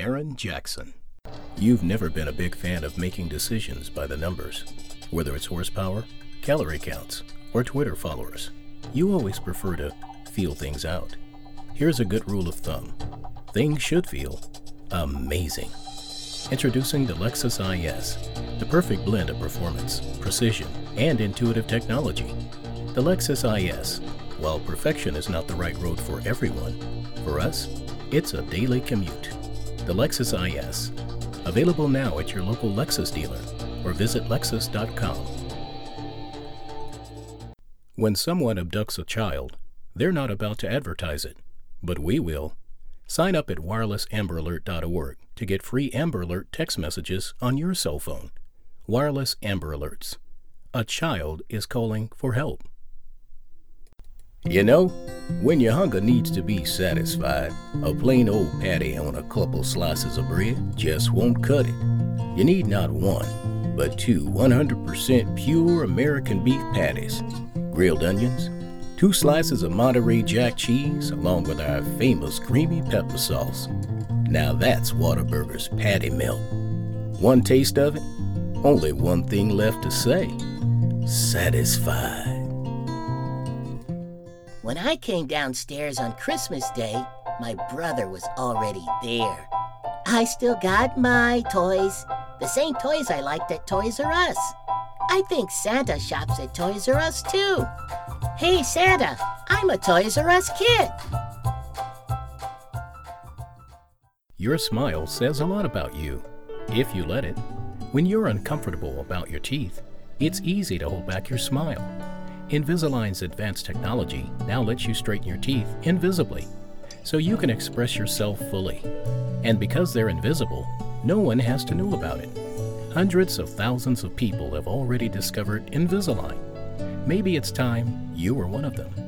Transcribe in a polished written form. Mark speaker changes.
Speaker 1: Aaron Jackson. You've never been a big fan of making decisions by the numbers, whether it's horsepower, calorie counts, or Twitter followers. You always prefer to feel things out. Here's a good rule of thumb. Things should feel amazing. Introducing the Lexus IS, the perfect blend of performance, precision, and intuitive technology. The Lexus IS, while perfection is not the right road for everyone, for us, it's a daily commute. The Lexus IS, available now at your local Lexus dealer or visit lexus.com. When someone abducts a child, they're not about to advertise it, but we will. Sign up at wirelessamberalert.org to get free Amber Alert text messages on your cell phone. Wireless Amber Alerts. A child is calling for help. You know, when your hunger needs to be satisfied, a plain old patty on a couple slices of bread just won't cut it. You need not one, but two 100% pure American beef patties, grilled onions, 2 slices of Monterey Jack cheese, along with our famous creamy pepper sauce. Now that's Whataburger's patty melt. One taste of it, only one thing left to say: satisfied.
Speaker 2: When I came downstairs on Christmas Day, my brother was already there. I still got my toys, the same toys I liked at Toys R Us. I think Santa shops at Toys R Us too. Hey Santa, I'm a Toys R Us kid.
Speaker 1: Your smile says a lot about you, if you let it. When you're uncomfortable about your teeth, it's easy to hold back your smile. Invisalign's advanced technology now lets you straighten your teeth invisibly, so you can express yourself fully. And because they're invisible, no one has to know about it. Hundreds of thousands of people have already discovered Invisalign. Maybe it's time you were one of them.